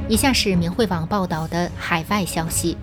以下是明慧网报道的海外消息，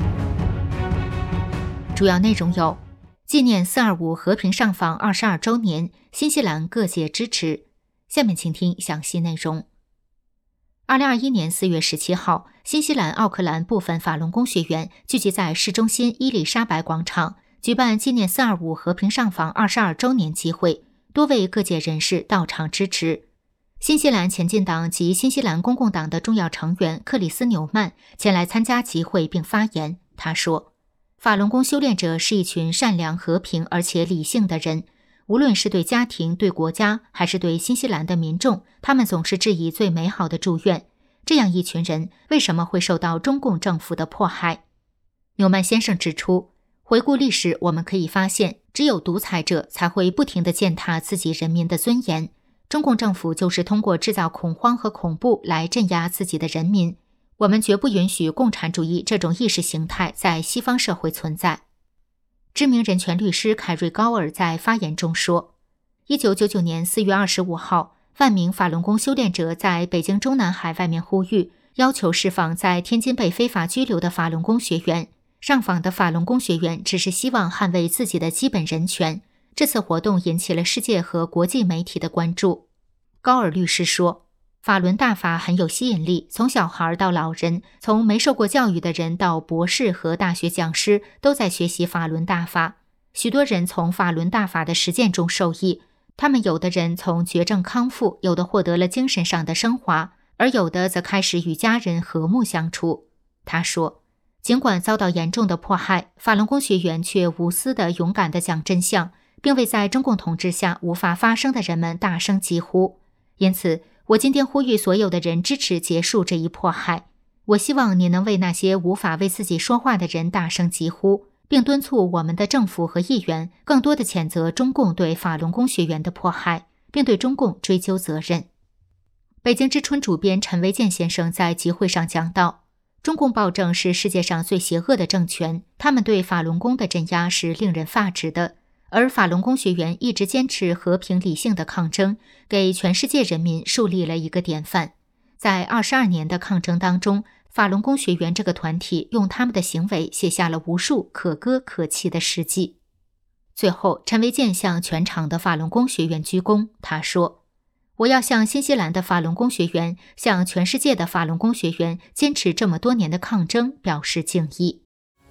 主要内容有：纪念425和平上访22周年，新西兰各界支持。下面请听详细内容。2021年4月17号，新西兰奥克兰部分法轮功学员聚集在市中心伊丽莎白广场，举办纪念425和平上访22周年集会，多位各界人士到场支持。新西兰前进党及新西兰公共党的重要成员克里斯纽曼前来参加集会并发言。他说，法轮功修炼者是一群善良、和平而且理性的人，无论是对家庭、对国家，还是对新西兰的民众，他们总是致以最美好的祝愿。这样一群人为什么会受到中共政府的迫害？纽曼先生指出，回顾历史，我们可以发现，只有独裁者才会不停地践踏自己人民的尊严。中共政府就是通过制造恐慌和恐怖来镇压自己的人民。我们绝不允许共产主义这种意识形态在西方社会存在。知名人权律师凯瑞·高尔在发言中说，1999年4月25号，万名法轮功修炼者在北京中南海外面呼吁，要求释放在天津被非法拘留的法轮功学员。上访的法轮功学员只是希望捍卫自己的基本人权。这次活动引起了世界和国际媒体的关注。高尔律师说，法轮大法很有吸引力，从小孩到老人，从没受过教育的人到博士和大学讲师，都在学习法轮大法。许多人从法轮大法的实践中受益，他们有的人从绝症康复，有的获得了精神上的升华，而有的则开始与家人和睦相处。他说，尽管遭到严重的迫害，法轮功学员却无私地勇敢地讲真相，并为在中共统治下无法发声的人们大声疾呼。因此，我今天呼吁所有的人支持结束这一迫害。我希望你能为那些无法为自己说话的人大声疾呼，并敦促我们的政府和议员更多地谴责中共对法轮功学员的迫害，并对中共追究责任。北京之春主编陈维健先生在集会上讲到，中共暴政是世界上最邪恶的政权，他们对法轮功的镇压是令人发指的。而法轮功学员一直坚持和平理性的抗争，给全世界人民树立了一个典范。在22年的抗争当中，法轮功学员这个团体用他们的行为写下了无数可歌可泣的事迹。最后，陈维健向全场的法轮功学员鞠躬，他说，我要向新西兰的法轮功学员，向全世界的法轮功学员坚持这么多年的抗争表示敬意。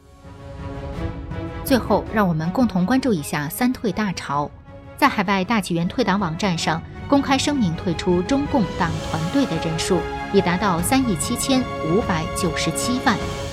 最后，让我们共同关注一下三退大潮。在海外大纪元退党网站上公开声明退出中共党团队的人数已达到37597万。